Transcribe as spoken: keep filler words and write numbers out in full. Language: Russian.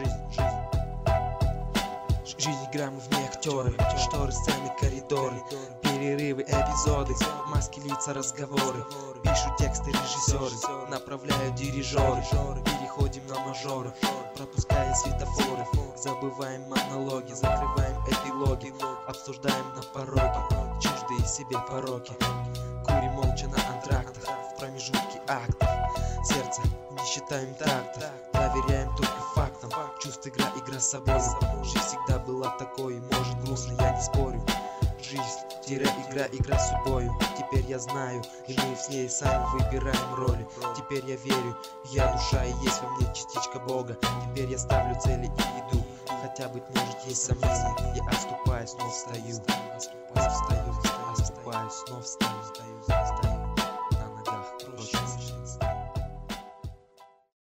жизнь, жизнь. Жизнь игра, мы в ней актеры. Шторы, сцены, коридоры, перерывы, эпизоды, маски, лица, разговоры. Пишут тексты режиссеры, направляют дирижеры. Переходим на мажоры, пропуская светофоры. Забываем монологи, закрываем эпилоги. Обсуждаем на пороге чуждые себе пороки. Курим молча на антрактах, в промежутке актов. Сердце не считаем тактов, проверяем только фактом. Чувств игра, игра с собой. Жизнь всегда была такой, может грустно, я не спорю. Жизнь-игра, игра с судьбою. Теперь я знаю, и мы с ней сами выбираем роли. Теперь я верю, я душа, и есть во мне частичка Бога. Теперь я ставлю цели и иду. Хотя, быть может, есть сомнения. Я отступаю, снова встаю. Отступаю, встаю, отступаю, снова встаю.